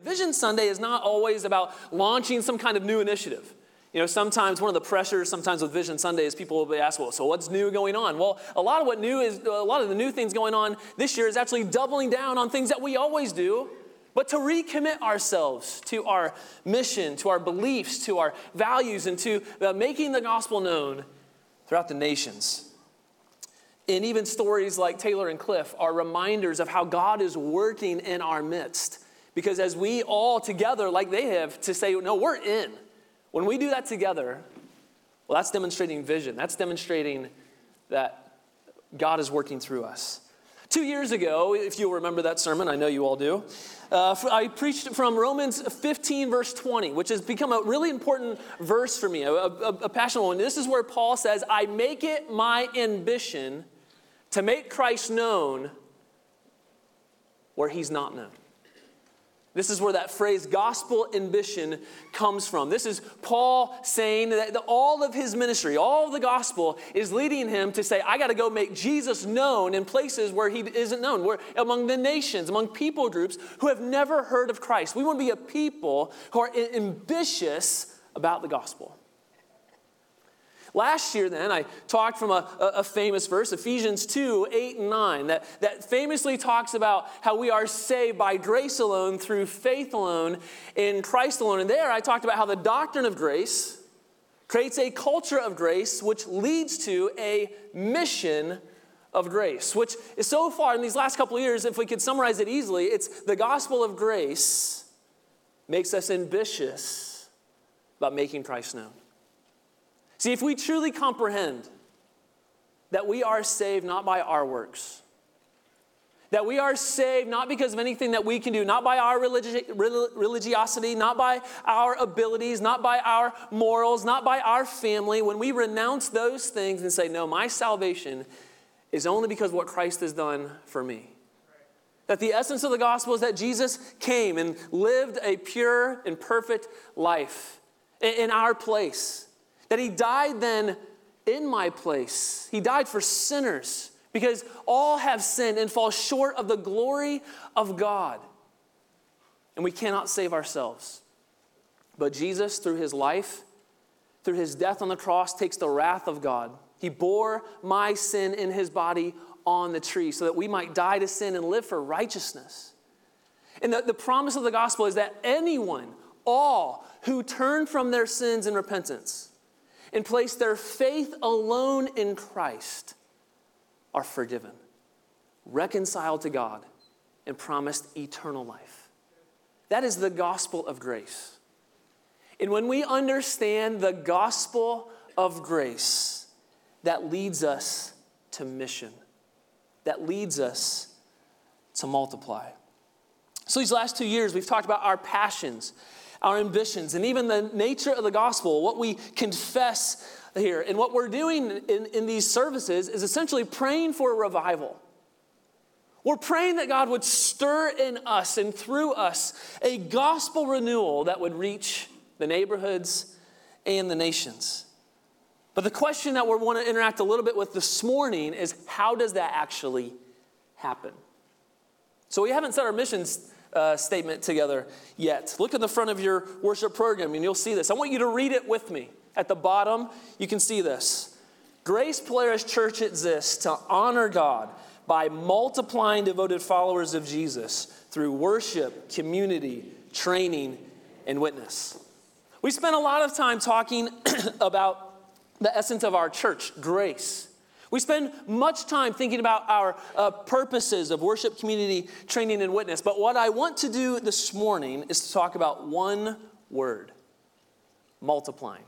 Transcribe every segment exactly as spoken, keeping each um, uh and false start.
Vision Sunday is not always about launching some kind of new initiative. You know, sometimes one of the pressures, sometimes with Vision Sunday is people will be asked, well, so what's new going on? Well, a lot of what new is, a lot of the new things going on this year is actually doubling down on things that we always do, but to recommit ourselves to our mission, to our beliefs, to our values, and to uh, making the gospel known throughout the nations. And even stories like Taylor and Cliff are reminders of how God is working in our midst. Because as we all together, like they have, to say, no, we're in. When we do that together, well, that's demonstrating vision. That's demonstrating that God is working through us. Two years ago, if you'll remember that sermon, I know you all do, uh, I preached from Romans fifteen, verse twenty, which has become a really important verse for me, a, a, a passionate one. This is where Paul says, I make it my ambition to make Christ known where he's not known. This is where that phrase gospel ambition comes from. This is Paul saying that all of his ministry, all of the gospel is leading him to say, I got to go make Jesus known in places where he isn't known, where among the nations, among people groups who have never heard of Christ. We want to be a people who are ambitious about the gospel. Last year then, I talked from a, a famous verse, Ephesians two, eight and nine, that, that famously talks about how we are saved by grace alone, through faith alone, in Christ alone. And there I talked about how the doctrine of grace creates a culture of grace which leads to a mission of grace, which is so far in these last couple of years, if we could summarize it easily, it's the gospel of grace makes us ambitious about making Christ known. See, if we truly comprehend that we are saved not by our works, that we are saved not because of anything that we can do, not by our religi- religiosity, not by our abilities, not by our morals, not by our family, when we renounce those things and say, no, my salvation is only because of what Christ has done for me. That the essence of the gospel is that Jesus came and lived a pure and perfect life in our place. That he died then in my place. He died for sinners because all have sinned and fall short of the glory of God. And we cannot save ourselves. But Jesus, through his life, through his death on the cross, takes the wrath of God. He bore my sin in his body on the tree so that we might die to sin and live for righteousness. And the, the promise of the gospel is that anyone, all who turn from their sins in repentance and place their faith alone in Christ are forgiven, reconciled to God, and promised eternal life. That is the gospel of grace. And when we understand the gospel of grace, that leads us to mission. That leads us to multiply. So these last two years, we've talked about our passions, our ambitions, and even the nature of the gospel, what we confess here. And what we're doing in, in these services is essentially praying for a revival. We're praying that God would stir in us and through us a gospel renewal that would reach the neighborhoods and the nations. But the question that we want to interact a little bit with this morning is, how does that actually happen? So we haven't set our missions Uh, statement together yet. Look at the front of your worship program and you'll see this. I want you to read it with me. At the bottom, you can see this. Grace Polaris Church exists to honor God by multiplying devoted followers of Jesus through worship, community, training, and witness. We spent a lot of time talking about the essence of our church, grace. We spend much time thinking about our uh, purposes of worship, community, training, and witness. But what I want to do this morning is to talk about one word: multiplying.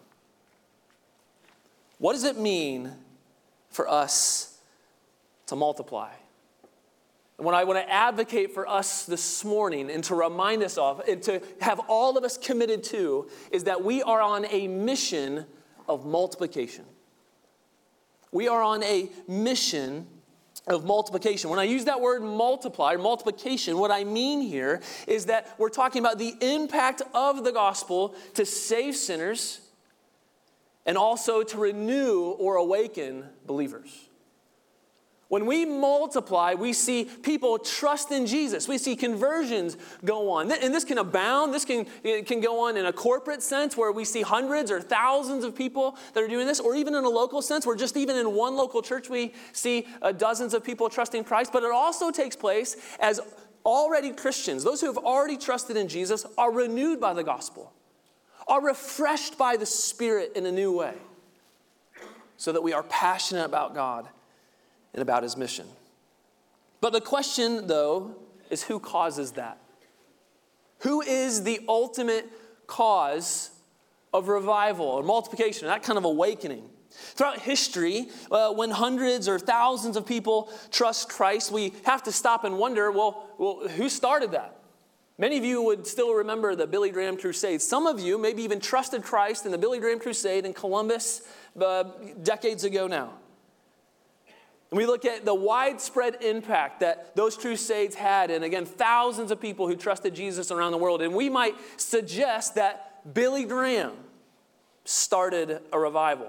What does it mean for us to multiply? And what I want to advocate for us this morning and to remind us of and to have all of us committed to is that we are on a mission of multiplication. We are on a mission of multiplication. When I use that word multiply or multiplication, what I mean here is that we're talking about the impact of the gospel to save sinners and also to renew or awaken believers. When we multiply, we see people trust in Jesus. We see conversions go on. And this can abound. This can, it can go on in a corporate sense where we see hundreds or thousands of people that are doing this, or even in a local sense where just even in one local church we see uh, dozens of people trusting Christ. But it also takes place as already Christians, those who have already trusted in Jesus, are renewed by the gospel, are refreshed by the Spirit in a new way, so that we are passionate about God and about his mission. But the question, though, is who causes that? Who is the ultimate cause of revival or multiplication, that kind of awakening? Throughout history, uh, when hundreds or thousands of people trust Christ, we have to stop and wonder, well, well, who started that? Many of you would still remember the Billy Graham Crusade. Some of you maybe even trusted Christ in the Billy Graham Crusade in Columbus uh, decades ago now. And we look at the widespread impact that those crusades had, and again, thousands of people who trusted Jesus around the world. And we might suggest that Billy Graham started a revival.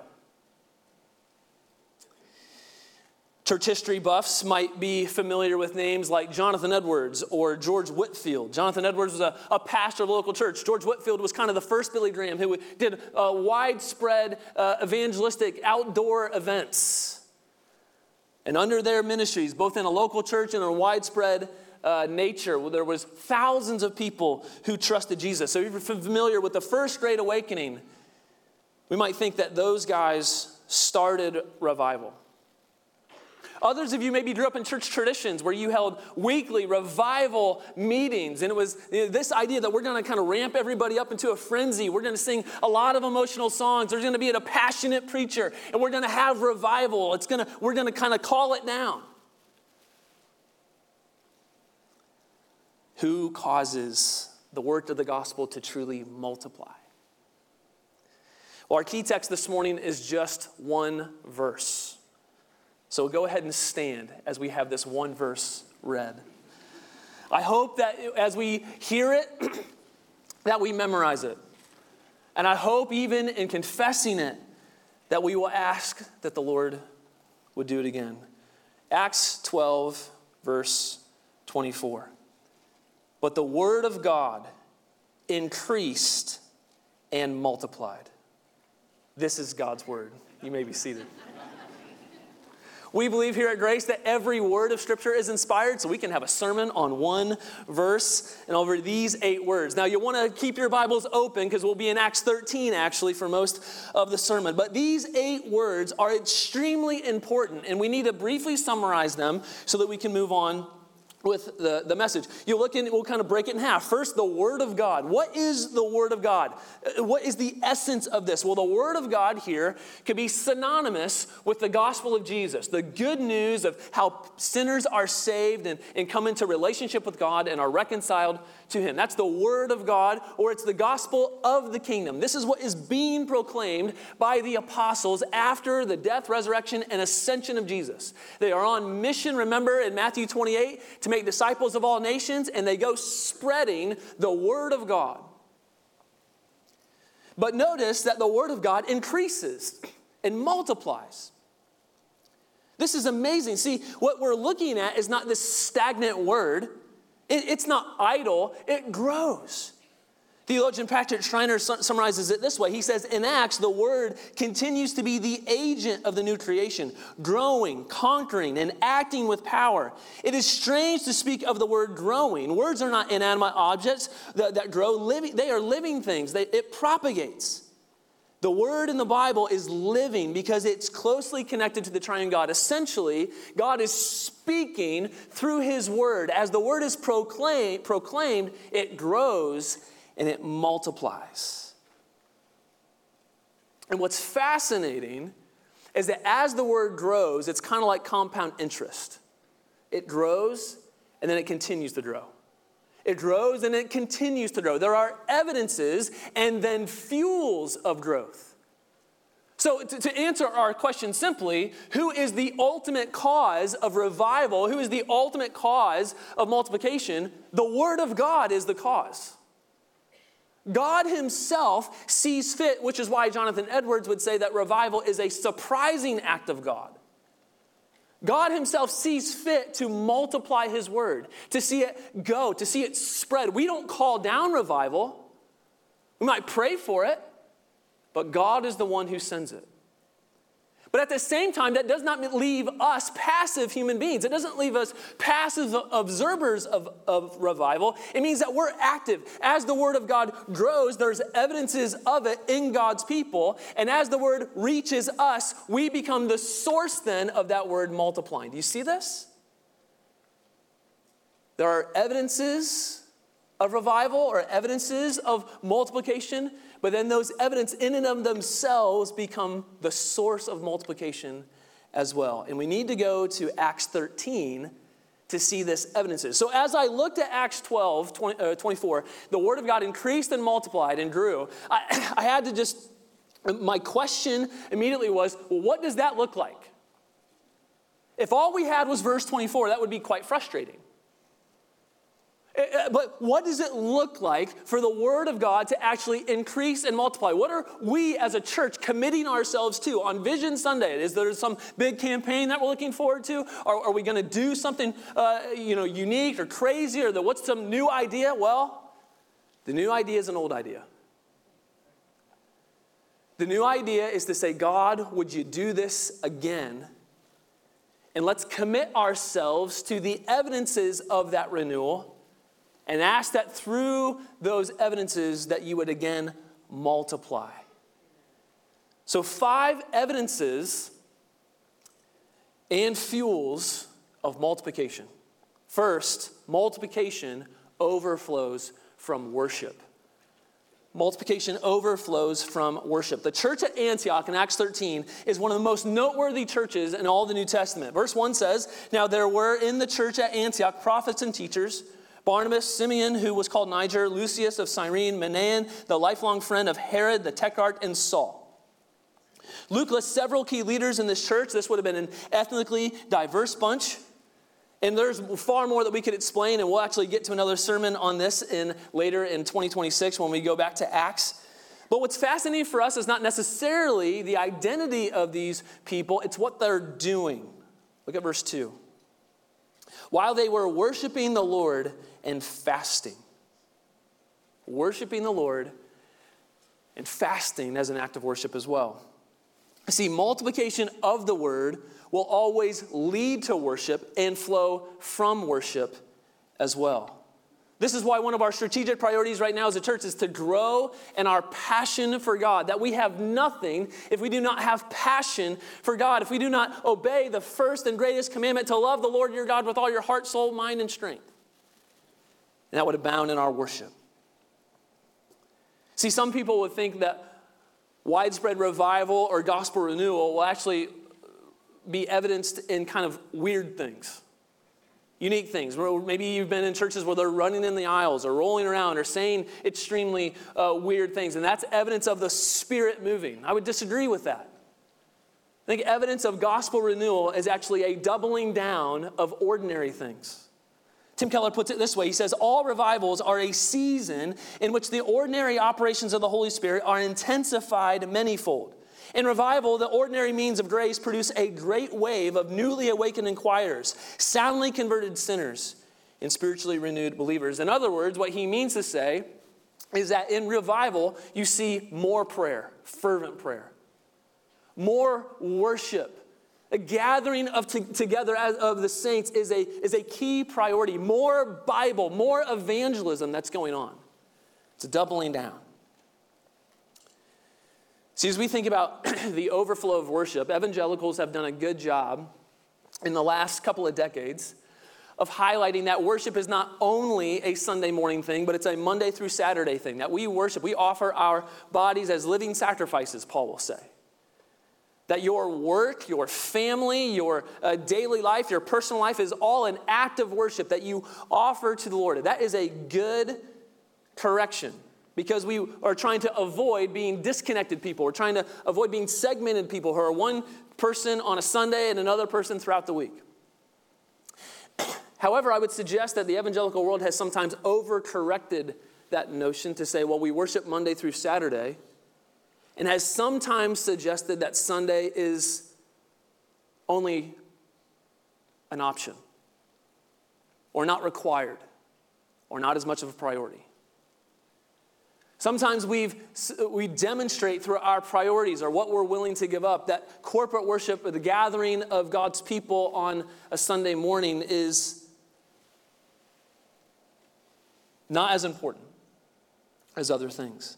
Church history buffs might be familiar with names like Jonathan Edwards or George Whitefield. Jonathan Edwards was a, a pastor of a local church. George Whitefield was kind of the first Billy Graham who did uh, widespread uh, evangelistic outdoor events. And under their ministries, both in a local church and in a widespread uh, nature, well, there was thousands of people who trusted Jesus. So if you're familiar with the first Great Awakening, we might think that those guys started revival. Others of you maybe grew up in church traditions where you held weekly revival meetings. And it was this idea that we're going to kind of ramp everybody up into a frenzy. We're going to sing a lot of emotional songs. There's going to be a passionate preacher. And we're going to have revival. It's going to, we're going to kind of call it down. Who causes the work of the gospel to truly multiply? Well, our key text this morning is just one verse. So go ahead and stand as we have this one verse read. I hope that as we hear it, that we memorize it. And I hope even in confessing it, that we will ask that the Lord would do it again. Acts twelve, verse twenty-four. But the word of God increased and multiplied. This is God's word. You may be seated. We believe here at Grace that every word of Scripture is inspired, so we can have a sermon on one verse and over these eight words. Now, you'll want to keep your Bibles open because we'll be in Acts thirteen, actually, for most of the sermon. But these eight words are extremely important, and we need to briefly summarize them so that we can move on with the, the message. You'll look in, we'll kind of break it in half. First, the Word of God. What is the Word of God? What is the essence of this? Well, the Word of God here could be synonymous with the gospel of Jesus, the good news of how sinners are saved and, and come into relationship with God and are reconciled to Him. That's the Word of God, or it's the gospel of the kingdom. This is what is being proclaimed by the apostles after the death, resurrection, and ascension of Jesus. They are on mission, remember, in Matthew twenty-eight, to make disciples of all nations, and they go spreading the Word of God. But notice that the Word of God increases and multiplies. This is amazing. See, what we're looking at is not this stagnant word. It, it's not idle. It grows. Theologian Patrick Schreiner summarizes it this way. He says, in Acts, the Word continues to be the agent of the new creation, growing, conquering, and acting with power. It is strange to speak of the word growing. Words are not inanimate objects that, that grow. Living, they are living things. They, it propagates. The Word in the Bible is living because it's closely connected to the triune God. Essentially, God is speaking through His Word. As the Word is proclaimed, proclaimed, it grows and it multiplies. And what's fascinating is that as the word grows, it's kind of like compound interest. It grows and then it continues to grow. It grows and it continues to grow. There are evidences and then fuels of growth. So to, to answer our question simply, who is the ultimate cause of revival? Who is the ultimate cause of multiplication? The Word of God is the cause. God Himself sees fit, which is why Jonathan Edwards would say that revival is a surprising act of God. God himself sees fit to multiply his word, to see it go, to see it spread. We don't call down revival. We might pray for it, but God is the one who sends it. But at the same time, that does not leave us passive human beings. It doesn't leave us passive observers of, of revival. It means that we're active. As the word of God grows, there's evidences of it in God's people. And as the word reaches us, we become the source then of that word multiplying. Do you see this? There are evidences of revival or evidences of multiplication, but then those evidence in and of themselves become the source of multiplication as well. And we need to go to Acts thirteen to see this evidences. So as I looked at Acts twelve, twenty, uh, twenty-four, the word of God increased and multiplied and grew. I, I had to just, my question immediately was, well, what does that look like? If all we had was verse twenty-four, that would be quite frustrating. But what does it look like for the word of God to actually increase and multiply? What are we as a church committing ourselves to on Vision Sunday? Is there some big campaign that we're looking forward to? Or are we going to do something uh, you know, unique or crazy? Or the, what's some new idea? Well, the new idea is an old idea. The new idea is to say, God, would you do this again? And let's commit ourselves to the evidences of that renewal and ask that through those evidences that you would again multiply. So five evidences and fuels of multiplication. First, multiplication overflows from worship. Multiplication overflows from worship. The church at Antioch in Acts thirteen is one of the most noteworthy churches in all the New Testament. Verse one says, "Now there were in the church at Antioch prophets and teachers, Barnabas, Simeon, who was called Niger, Lucius of Cyrene, Manaen, the lifelong friend of Herod the Tetrarch, and Saul." Luke lists several key leaders in this church. This would have been an ethnically diverse bunch. And there's far more that we could explain, and we'll actually get to another sermon on this in later in twenty twenty-six when we go back to Acts. But what's fascinating for us is not necessarily the identity of these people, it's what they're doing. Look at verse two. "While they were worshiping the Lord and fasting." Worshiping the Lord and fasting as an act of worship as well. See, multiplication of the word will always lead to worship and flow from worship as well. This is why one of our strategic priorities right now as a church is to grow in our passion for God. That we have nothing if we do not have passion for God. If we do not obey the first and greatest commandment to love the Lord your God with all your heart, soul, mind, and strength. And that would abound in our worship. See, some people would think that widespread revival or gospel renewal will actually be evidenced in kind of weird things. Unique things. Maybe you've been in churches where they're running in the aisles or rolling around or saying extremely uh, weird things, and that's evidence of the Spirit moving. I would disagree with that. I think evidence of gospel renewal is actually a doubling down of ordinary things. Tim Keller puts it this way. He says, "All revivals are a season in which the ordinary operations of the Holy Spirit are intensified manyfold. In revival, the ordinary means of grace produce a great wave of newly awakened inquirers, soundly converted sinners, and spiritually renewed believers." In other words, what he means to say is that in revival, you see more prayer, fervent prayer, more worship. A gathering of t- together as, of the saints is a, is a key priority. More Bible, more evangelism that's going on. It's a doubling down. See, as we think about the overflow of worship, evangelicals have done a good job in the last couple of decades of highlighting that worship is not only a Sunday morning thing, but it's a Monday through Saturday thing. That we worship, we offer our bodies as living sacrifices, Paul will say. That your work, your family, your uh, daily life, your personal life is all an act of worship that you offer to the Lord. That is a good correction because we are trying to avoid being disconnected people. We're trying to avoid being segmented people who are one person on a Sunday and another person throughout the week. However, I would suggest that the evangelical world has sometimes overcorrected that notion to say, well, we worship Monday through Saturday, and has sometimes suggested that Sunday is only an option, or not required, or not as much of a priority. Sometimes we've, we demonstrate through our priorities or what we're willing to give up that corporate worship or the gathering of God's people on a Sunday morning is not as important as other things.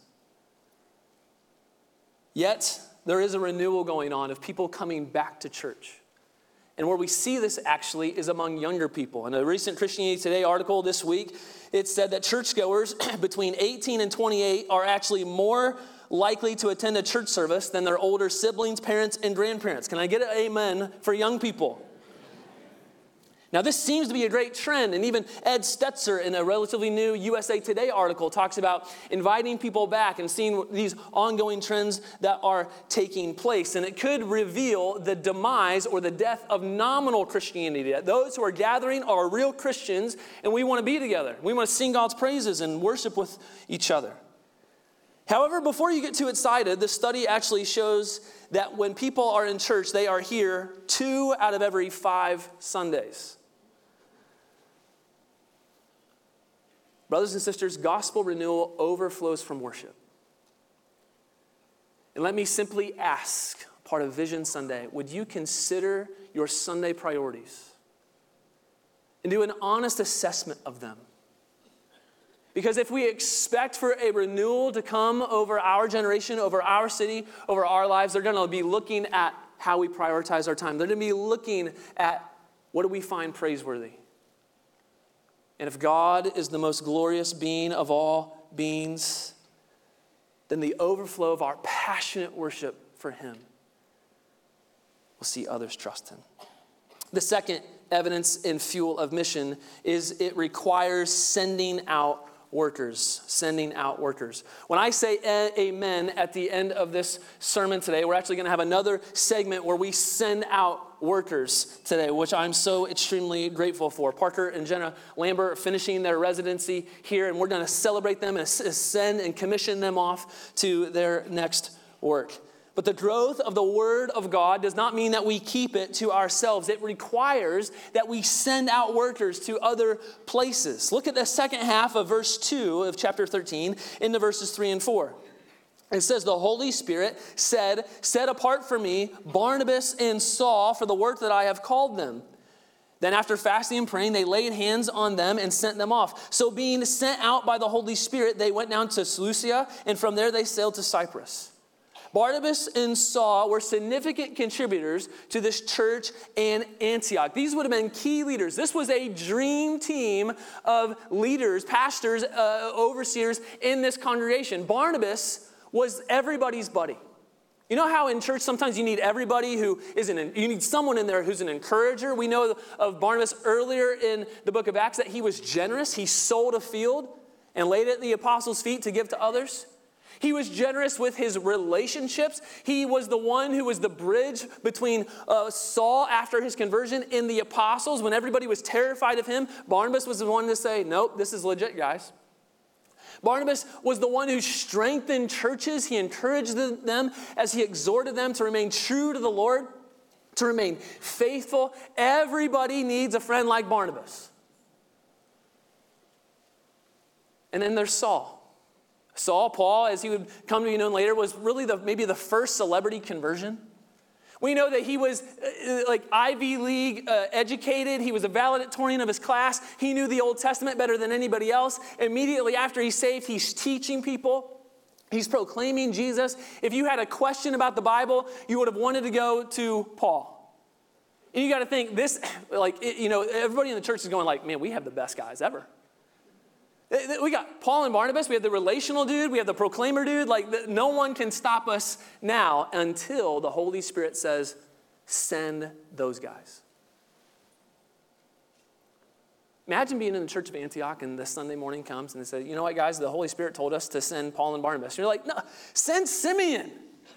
Yet, there is a renewal going on of people coming back to church. And where we see this actually is among younger people. In a recent Christianity Today article this week, it said that churchgoers between eighteen and twenty-eight are actually more likely to attend a church service than their older siblings, parents, and grandparents. Can I get an amen for young people? Now, this seems to be a great trend, and even Ed Stetzer in a relatively new U S A Today article talks about inviting people back and seeing these ongoing trends that are taking place. And it could reveal the demise or the death of nominal Christianity, that those who are gathering are real Christians, and we want to be together. We want to sing God's praises and worship with each other. However, before you get too excited, the study actually shows that when people are in church, they are here two out of every five Sundays. Brothers and sisters, gospel renewal overflows from worship. And let me simply ask, part of Vision Sunday, would you consider your Sunday priorities and do an honest assessment of them? Because if we expect for a renewal to come over our generation, over our city, over our lives, they're going to be looking at how we prioritize our time. They're going to be looking at what do we find praiseworthy. And if God is the most glorious being of all beings, then the overflow of our passionate worship for him will see others trust him. The second evidence and fuel of mission is it requires sending out workers, sending out workers. When I say amen at the end of this sermon today, we're actually going to have another segment where we send out workers today, which I'm so extremely grateful for. Parker and Jenna Lambert finishing their residency here, and we're going to celebrate them and send and commission them off to their next work. But the growth of the Word of God does not mean that we keep it to ourselves. It requires that we send out workers to other places. Look at the second half of verse two of chapter thirteen into verses three and four. It says, the Holy Spirit said, set apart for me Barnabas and Saul for the work that I have called them. Then after fasting and praying, they laid hands on them and sent them off. So being sent out by the Holy Spirit, they went down to Seleucia, and from there they sailed to Cyprus. Barnabas and Saul were significant contributors to this church in Antioch. These would have been key leaders. This was a dream team of leaders, pastors, uh, overseers in this congregation. Barnabas was everybody's buddy. You know how in church sometimes you need everybody who is an, you need someone in there who's an encourager. We know of Barnabas earlier in the book of Acts that he was generous. He sold a field and laid it at the apostles' feet to give to others. He was generous with his relationships. He was the one who was the bridge between uh, Saul after his conversion and the apostles. When everybody was terrified of him, Barnabas was the one to say, nope, this is legit, guys. Barnabas was the one who strengthened churches. He encouraged them as he exhorted them to remain true to the Lord, to remain faithful. Everybody needs a friend like Barnabas. And then there's Saul. Saul, Paul, as he would come to be known later, was really the maybe the first celebrity conversion. We know that he was uh, like Ivy League uh, educated. He was a valedictorian of his class. He knew the Old Testament better than anybody else. Immediately after he's saved, he's teaching people. He's proclaiming Jesus. If you had a question about the Bible, you would have wanted to go to Paul. And you got to think this, like, it, you know, everybody in the church is going like, man, we have the best guys ever. We got Paul and Barnabas. We have the relational dude. We have the proclaimer dude. Like, no one can stop us now until the Holy Spirit says, send those guys. Imagine being in the church of Antioch and this Sunday morning comes and they say, you know what, guys, the Holy Spirit told us to send Paul and Barnabas. And you're like, no, send Simeon.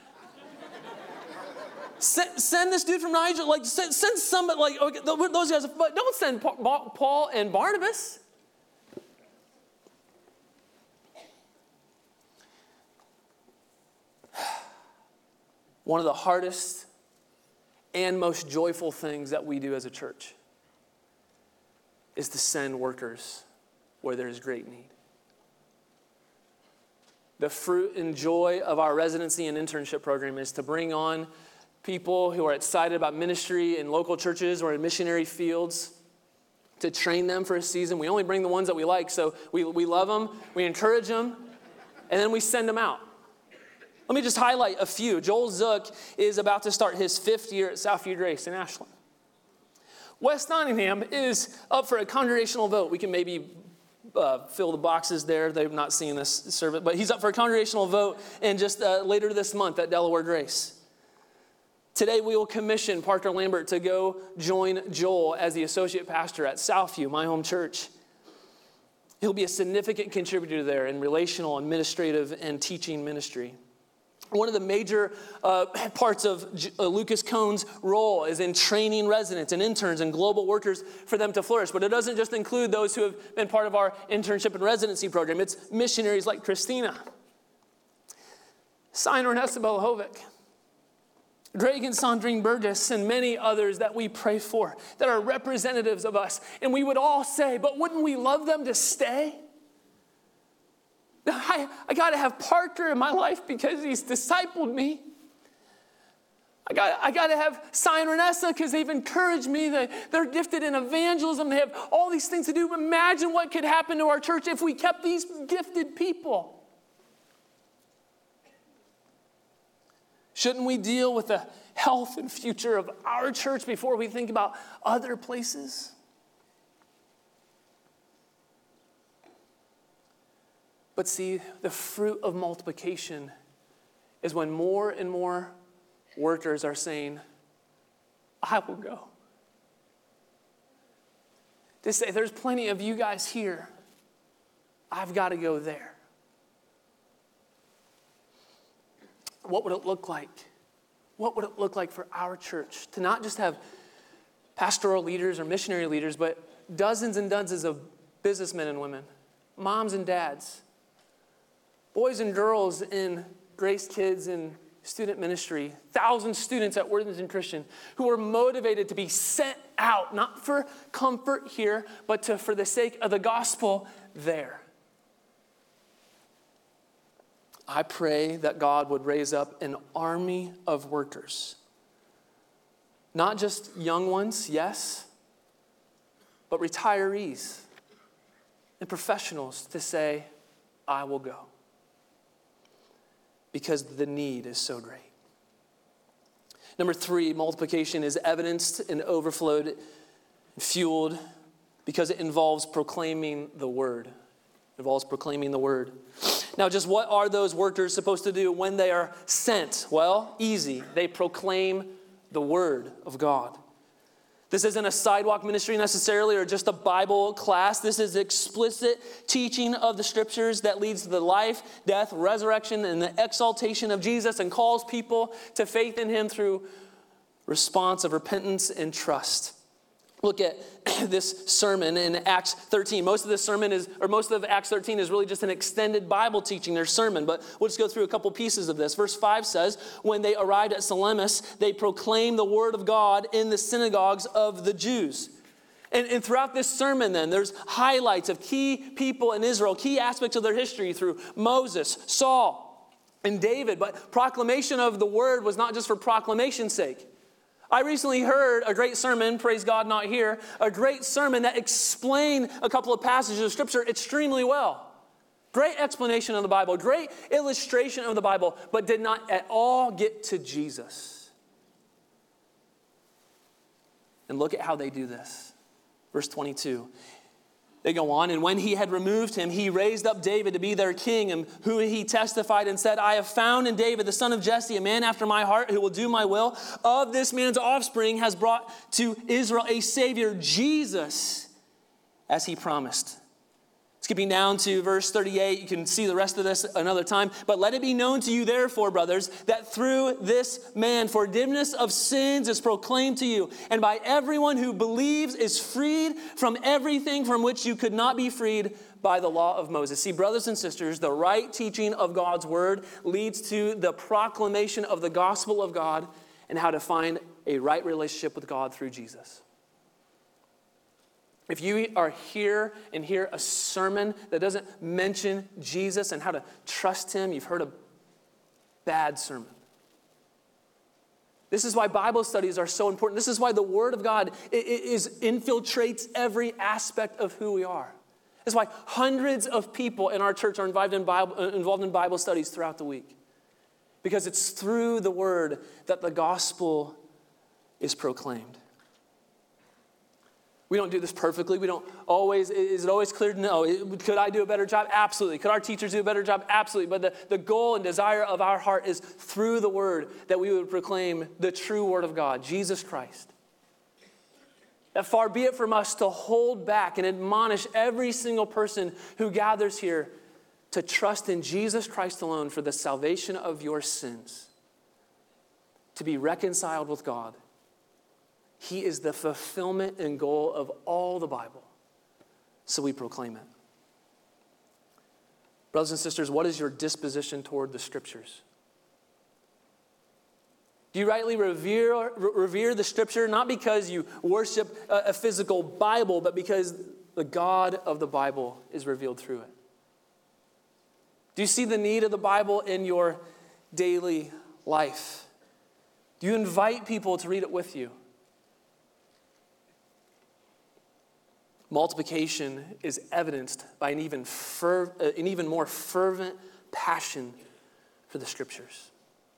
send, send this dude from Niger. Like, send, send somebody, like, okay, those guys. But don't send Paul and Barnabas. One of the hardest and most joyful things that we do as a church is to send workers where there is great need. The fruit and joy of our residency and internship program is to bring on people who are excited about ministry in local churches or in missionary fields, to train them for a season. We only bring the ones that we like, so we, we love them, we encourage them, and then we send them out. Let me just highlight a few. Joel Zook is about to start his fifth year at Southview Grace in Ashland. West Nottingham is up for a congregational vote. We can maybe uh, fill the boxes there. They've not seen this service, but he's up for a congregational vote in just uh, later this month at Delaware Grace. Today we will commission Parker Lambert to go join Joel as the associate pastor at Southview, my home church. He'll be a significant contributor there in relational, administrative, and teaching ministry. One of the major uh, parts of J- uh, Lucas Cohn's role is in training residents and interns and global workers for them to flourish. But it doesn't just include those who have been part of our internship and residency program. It's missionaries like Christina, Signer and Isabella Hovick, Greg and Sandrine Burgess, and many others that we pray for that are representatives of us. And we would all say, but wouldn't we love them to stay? I, I got to have Parker in my life because he's discipled me. I got, I got to have Signer and Essa because they've encouraged me. They, they're gifted in evangelism. They have all these things to do. Imagine what could happen to our church if we kept these gifted people. Shouldn't we deal with the health and future of our church before we think about other places? But see, the fruit of multiplication is when more and more workers are saying, I will go. To say, there's plenty of you guys here. I've got to go there. What would it look like? What would it look like for our church to not just have pastoral leaders or missionary leaders, but dozens and dozens of businessmen and women, moms and dads, boys and girls in Grace Kids and student ministry, thousand students at Worthington Christian who are motivated to be sent out, not for comfort here, but to, for the sake of the gospel there. I pray that God would raise up an army of workers. Not just young ones, yes, but retirees and professionals to say, I will go. Because the need is so great. Number three, multiplication is evidenced and overflowed and fueled because it involves proclaiming the word. It involves proclaiming the word. Now, just what are those workers supposed to do when they are sent? Well, easy. They proclaim the word of God. This isn't a sidewalk ministry necessarily or just a Bible class. This is explicit teaching of the scriptures that leads to the life, death, resurrection, and the exaltation of Jesus and calls people to faith in him through response of repentance and trust. Look at this sermon in Acts thirteen. Most of this sermon is, or most of Acts thirteen is really just an extended Bible teaching, their sermon. But we'll just go through a couple pieces of this. Verse five says, when they arrived at Salamis, they proclaimed the word of God in the synagogues of the Jews. And, and throughout this sermon then, there's highlights of key people in Israel, key aspects of their history through Moses, Saul, and David. But proclamation of the word was not just for proclamation's sake. I recently heard a great sermon, praise God not here, a great sermon that explained a couple of passages of Scripture extremely well. Great explanation of the Bible, great illustration of the Bible, but did not at all get to Jesus. And look at how they do this. Verse twenty-two. They go on, and when he had removed him, he raised up David to be their king, and who he testified and said, I have found in David, the son of Jesse, a man after my heart who will do my will. Of this man's offspring has brought to Israel a Savior, Jesus, as he promised. Skipping down to verse thirty-eight, you can see the rest of this another time. But let it be known to you, therefore, brothers, that through this man forgiveness of sins is proclaimed to you, and by everyone who believes is freed from everything from which you could not be freed by the law of Moses. See, brothers and sisters, the right teaching of God's word leads to the proclamation of the gospel of God and how to find a right relationship with God through Jesus. If you are here and hear a sermon that doesn't mention Jesus and how to trust him, you've heard a bad sermon. This is why Bible studies are so important. This is why the Word of God is, infiltrates every aspect of who we are. That's why hundreds of people in our church are involved in Bible, involved in Bible studies throughout the week. Because it's through the Word that the gospel is proclaimed. We don't do this perfectly. We don't always, is it always clear? No. Could I do a better job? Absolutely. Could our teachers do a better job? Absolutely. But the, the goal and desire of our heart is through the Word that we would proclaim the true Word of God, Jesus Christ. That far be it from us to hold back and admonish every single person who gathers here to trust in Jesus Christ alone for the salvation of your sins, to be reconciled with God. He is the fulfillment and goal of all the Bible. So we proclaim it. Brothers and sisters, what is your disposition toward the Scriptures? Do you rightly revere, revere the Scripture, not because you worship a physical Bible, but because the God of the Bible is revealed through it? Do you see the need of the Bible in your daily life? Do you invite people to read it with you? Multiplication is evidenced by an even, fer- an even more fervent passion for the Scriptures.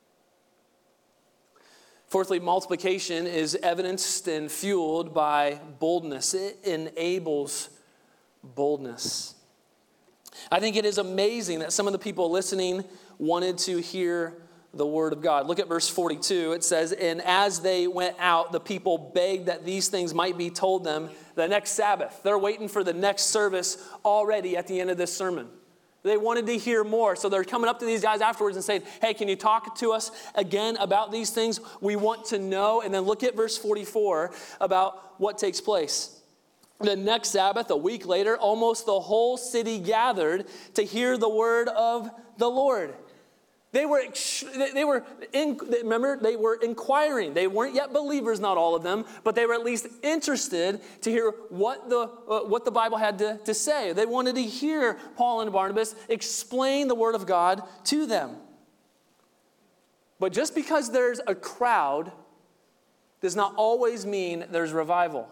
Fourthly, multiplication is evidenced and fueled by boldness. It enables boldness. I think it is amazing that some of the people listening wanted to hear the word of God. Look at verse forty-two. It says, "And as they went out, the people begged that these things might be told them the next Sabbath." They're waiting for the next service already at the end of this sermon. They wanted to hear more. So they're coming up to these guys afterwards and saying, "Hey, can you talk to us again about these things? We want to know." And then look at verse forty-four about what takes place. The next Sabbath, a week later, almost the whole city gathered to hear the word of the Lord. They were, they were in, remember, they were inquiring. They weren't yet believers, not all of them, but they were at least interested to hear what the, uh, what the Bible had to, to say. They wanted to hear Paul and Barnabas explain the word of God to them. But just because there's a crowd does not always mean there's revival.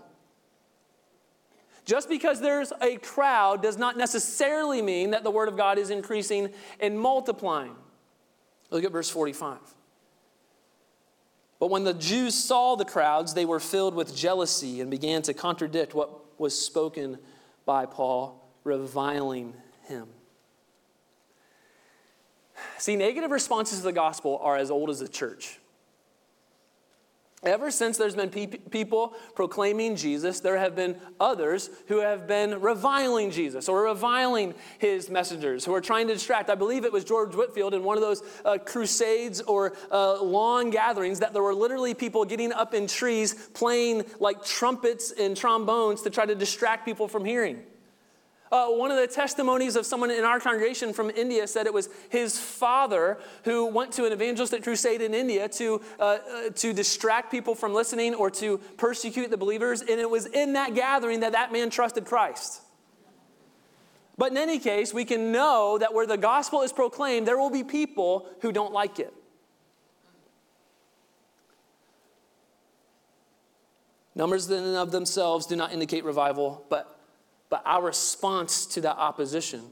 Just because there's a crowd does not necessarily mean that the word of God is increasing and multiplying. Look at verse forty-five. "But when the Jews saw the crowds, they were filled with jealousy and began to contradict what was spoken by Paul, reviling him." See, negative responses to the gospel are as old as the church. Ever since there's been pe- people proclaiming Jesus, there have been others who have been reviling Jesus or reviling his messengers, who are trying to distract. I believe it was George Whitefield in one of those uh, crusades or uh, long gatherings that there were literally people getting up in trees playing like trumpets and trombones to try to distract people from hearing. Uh, one of the testimonies of someone in our congregation from India said it was his father who went to an evangelistic crusade in India to, uh, uh, to distract people from listening or to persecute the believers. And it was in that gathering that that man trusted Christ. But in any case, we can know that where the gospel is proclaimed, there will be people who don't like it. Numbers in and of themselves do not indicate revival, but But our response to that opposition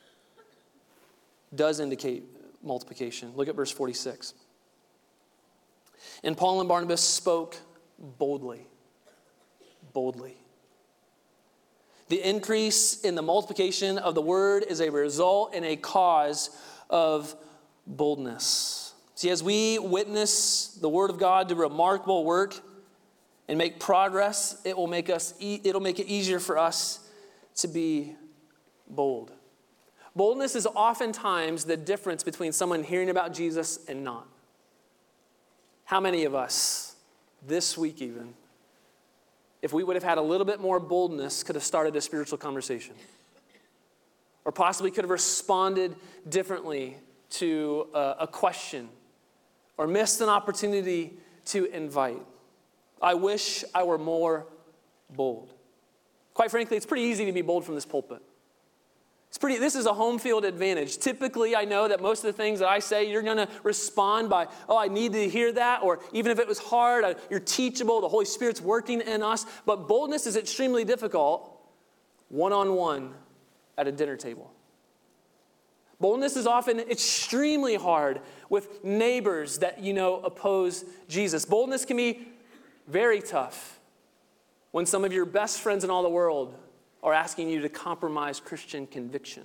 does indicate multiplication. Look at verse forty-six. "And Paul and Barnabas spoke boldly." Boldly. The increase in the multiplication of the word is a result and a cause of boldness. See, as we witness the word of God do remarkable work and make progress, it will make us. It'll make it easier for us to be bold. Boldness is oftentimes the difference between someone hearing about Jesus and not. How many of us, this week even, if we would have had a little bit more boldness, could have started a spiritual conversation? Or possibly could have responded differently to a, a question, or missed an opportunity to invite. I wish I were more bold. Quite frankly, it's pretty easy to be bold from this pulpit. It's pretty, this is a home field advantage. Typically, I know that most of the things that I say, you're going to respond by, oh, I need to hear that. Or even if it was hard, I, you're teachable. The Holy Spirit's working in us. But boldness is extremely difficult one-on-one at a dinner table. Boldness is often extremely hard with neighbors that, you know, oppose Jesus. Boldness can be very tough when some of your best friends in all the world are asking you to compromise Christian conviction.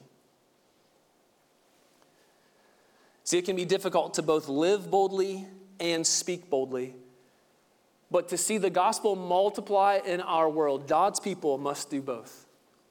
See, it can be difficult to both live boldly and speak boldly. But to see the gospel multiply in our world, God's people must do both.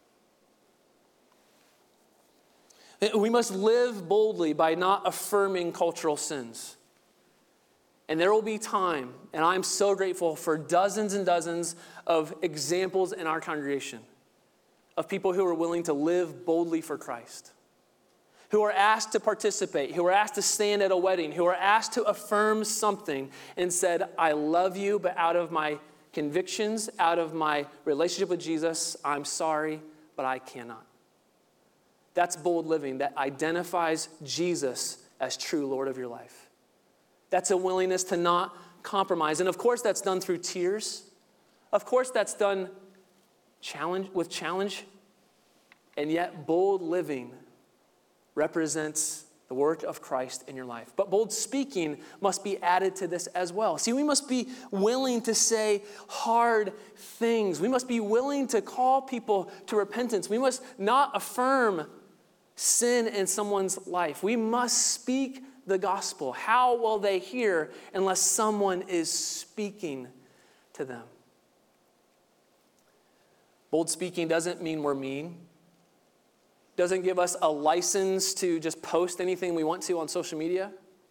We must live boldly by not affirming cultural sins. And there will be time, and I'm so grateful for dozens and dozens of examples in our congregation of people who are willing to live boldly for Christ, who are asked to participate, who are asked to stand at a wedding, who are asked to affirm something and said, I love you, but out of my convictions, out of my relationship with Jesus, I'm sorry, but I cannot. That's bold living that identifies Jesus as true Lord of your life. That's a willingness to not compromise. And of course, that's done through tears. Of course, that's done challenge with challenge. And yet, bold living represents the work of Christ in your life. But bold speaking must be added to this as well. See, we must be willing to say hard things. We must be willing to call people to repentance. We must not affirm sin in someone's life. We must speak the gospel. How will they hear unless someone is speaking to them? Bold speaking doesn't mean we're mean. Doesn't give us a license to just post anything we want to on social media.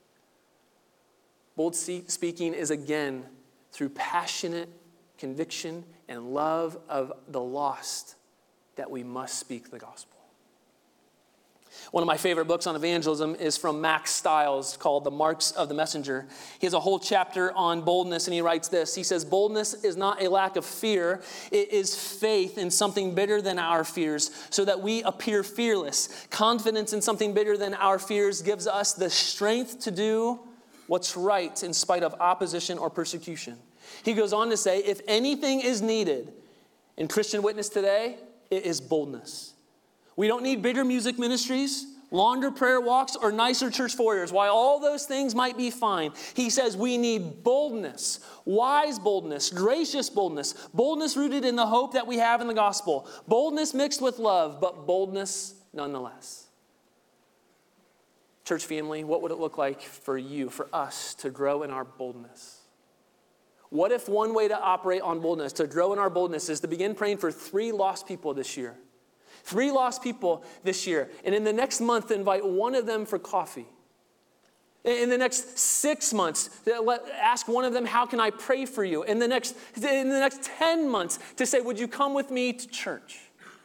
Bold speaking is, again, through passionate conviction and love of the lost that we must speak the gospel. One of my favorite books on evangelism is from Max Stiles called The Marks of the Messenger. He has a whole chapter on boldness, and he writes this. He says, boldness is not a lack of fear. It is faith in something bigger than our fears so that we appear fearless. Confidence in something bigger than our fears gives us the strength to do what's right in spite of opposition or persecution. He goes on to say, if anything is needed in Christian witness today, it is boldness. We don't need bigger music ministries, longer prayer walks, or nicer church foyers. While all those things might be fine, he says we need boldness, wise boldness, gracious boldness, boldness rooted in the hope that we have in the gospel, boldness mixed with love, but boldness nonetheless. Church family, what would it look like for you, for us, to grow in our boldness? What if one way to operate on boldness, to grow in our boldness, is to begin praying for three lost people this year? Three lost people this year. And in the next month, invite one of them for coffee. In the next six months, ask one of them, how can I pray for you? In the next, in the next ten months, to say, would you come with me to church?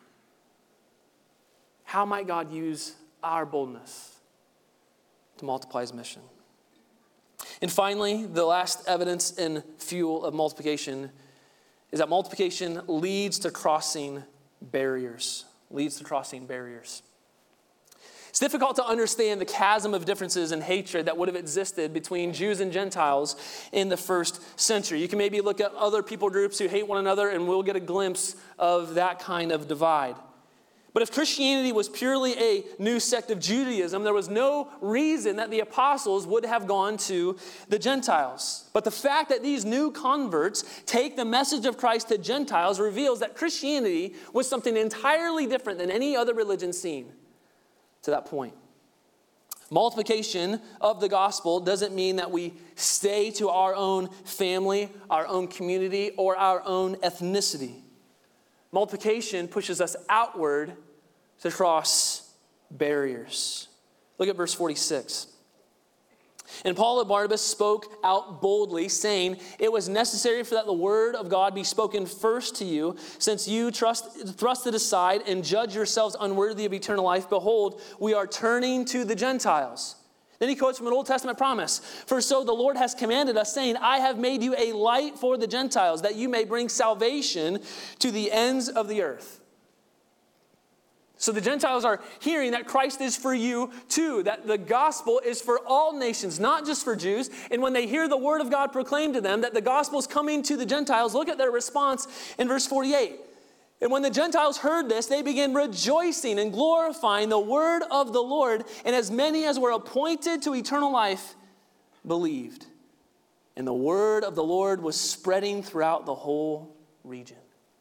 How might God use our boldness to multiply his mission? And finally, the last evidence and fuel of multiplication is that multiplication leads to crossing barriers. leads to crossing barriers. It's difficult to understand the chasm of differences and hatred that would have existed between Jews and Gentiles in the first century. You can maybe look at other people groups who hate one another, and we'll get a glimpse of that kind of divide. But if Christianity was purely a new sect of Judaism, there was no reason that the apostles would have gone to the Gentiles. But the fact that these new converts take the message of Christ to Gentiles reveals that Christianity was something entirely different than any other religion seen to that point. Multiplication of the gospel doesn't mean that we stay to our own family, our own community, or our own ethnicity. Multiplication pushes us outward to cross barriers. Look at verse forty-six. And Paul and Barnabas spoke out boldly, saying, it was necessary for that the word of God be spoken first to you, since you trust, thrust it aside and judge yourselves unworthy of eternal life. Behold, we are turning to the Gentiles. Then he quotes from an Old Testament promise. For so the Lord has commanded us, saying, I have made you a light for the Gentiles, that you may bring salvation to the ends of the earth. So the Gentiles are hearing that Christ is for you too, that the gospel is for all nations, not just for Jews. And when they hear the word of God proclaimed to them, that the gospel is coming to the Gentiles, look at their response in verse forty-eight. And when the Gentiles heard this, they began rejoicing and glorifying the word of the Lord. And as many as were appointed to eternal life believed. And the word of the Lord was spreading throughout the whole region.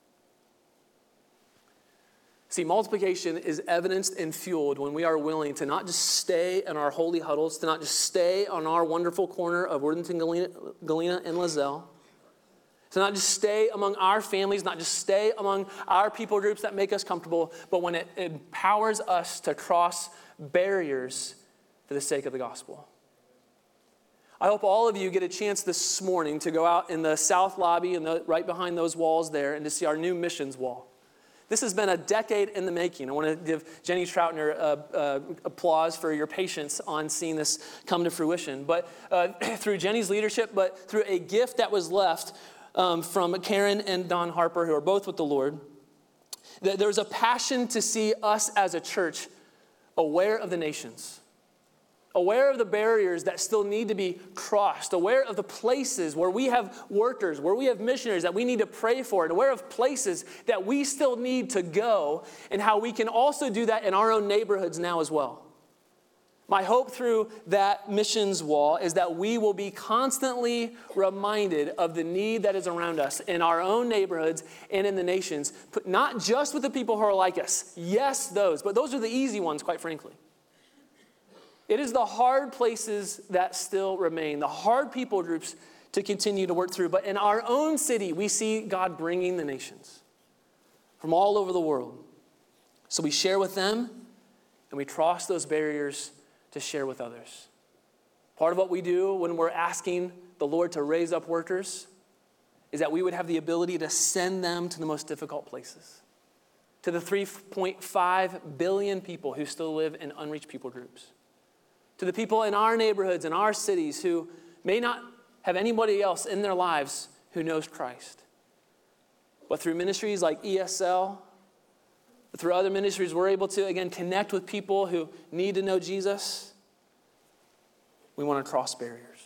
See, multiplication is evidenced and fueled when we are willing to not just stay in our holy huddles, to not just stay on our wonderful corner of Worthington, Galena, Galena and Lozelle, to not just stay among our families, not just stay among our people groups that make us comfortable, but when it empowers us to cross barriers for the sake of the gospel. I hope all of you get a chance this morning to go out in the south lobby and the, right behind those walls there and to see our new missions wall. This has been a decade in the making. I want to give Jenny Troutner uh, uh, applause for your patience on seeing this come to fruition. But uh, through Jenny's leadership, but through a gift that was left um, from Karen and Don Harper, who are both with the Lord, th- there was a passion to see us as a church aware of the nations, aware of the barriers that still need to be crossed, aware of the places where we have workers, where we have missionaries that we need to pray for, and aware of places that we still need to go, and how we can also do that in our own neighborhoods now as well. My hope through that missions wall is that we will be constantly reminded of the need that is around us in our own neighborhoods and in the nations, but not just with the people who are like us. Yes, those, but those are the easy ones, quite frankly. It is the hard places that still remain, the hard people groups to continue to work through. But in our own city, we see God bringing the nations from all over the world. So we share with them, and we cross those barriers to share with others. Part of what we do when we're asking the Lord to raise up workers is that we would have the ability to send them to the most difficult places, to the three point five billion people who still live in unreached people groups, to the people in our neighborhoods and our cities who may not have anybody else in their lives who knows Christ. But through ministries like E S L, through other ministries, we're able to, again, connect with people who need to know Jesus. We want to cross barriers.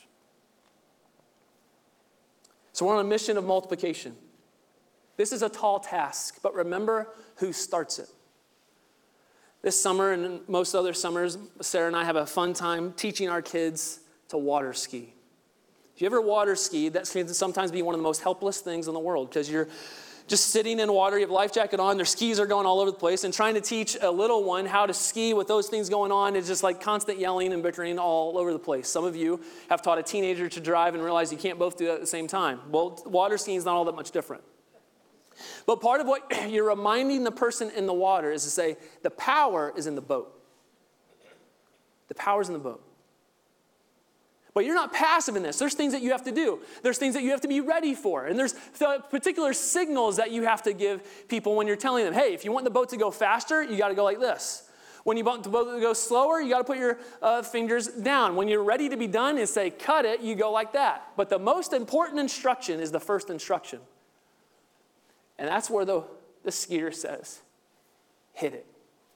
So we're on a mission of multiplication. This is a tall task, but remember who starts it. This summer and most other summers, Sarah and I have a fun time teaching our kids to water ski. If you ever water ski, that can sometimes be one of the most helpless things in the world because you're just sitting in water, you have a life jacket on, their skis are going all over the place, and trying to teach a little one how to ski with those things going on is just like constant yelling and bickering all over the place. Some of you have taught a teenager to drive and realize you can't both do that at the same time. Well, water skiing is not all that much different. But part of what you're reminding the person in the water is to say, the power is in the boat. The power's in the boat. But you're not passive in this. There's things that you have to do. There's things that you have to be ready for. And there's particular signals that you have to give people when you're telling them, hey, if you want the boat to go faster, you got to go like this. When you want the boat to go slower, you got to put your uh, fingers down. When you're ready to be done and say, cut it, you go like that. But the most important instruction is the first instruction. And that's where the, the skier says, hit it.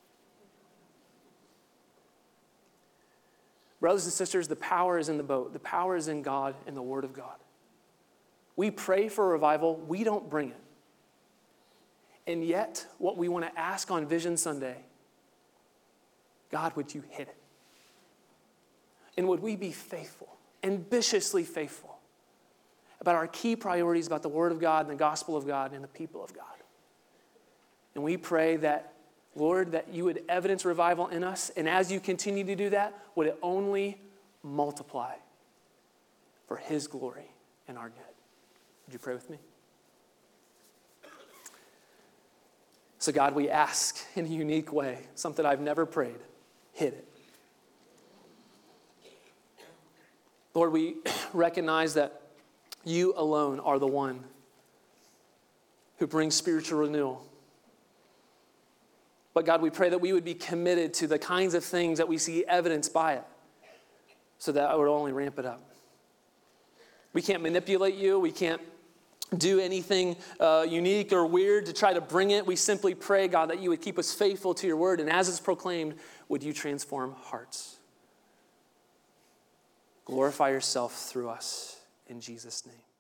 Brothers and sisters, the power is in the boat. The power is in God and the Word of God. We pray for revival. We don't bring it. And yet, what we want to ask on Vision Sunday, God, would you hit it? And would we be faithful, ambitiously faithful, about our key priorities about the Word of God and the gospel of God and the people of God? And we pray that, Lord, that you would evidence revival in us, and as you continue to do that, would it only multiply for His glory and our good. Would you pray with me? So God, we ask in a unique way, something I've never prayed, hit it. Lord, we recognize that you alone are the one who brings spiritual renewal. But God, we pray that we would be committed to the kinds of things that we see evidenced by it. so that I would only ramp it up. We can't manipulate you. We can't do anything uh, unique or weird to try to bring it. We simply pray, God, that you would keep us faithful to your word. And as it's proclaimed, would you transform hearts? Glorify yourself through us in Jesus' name.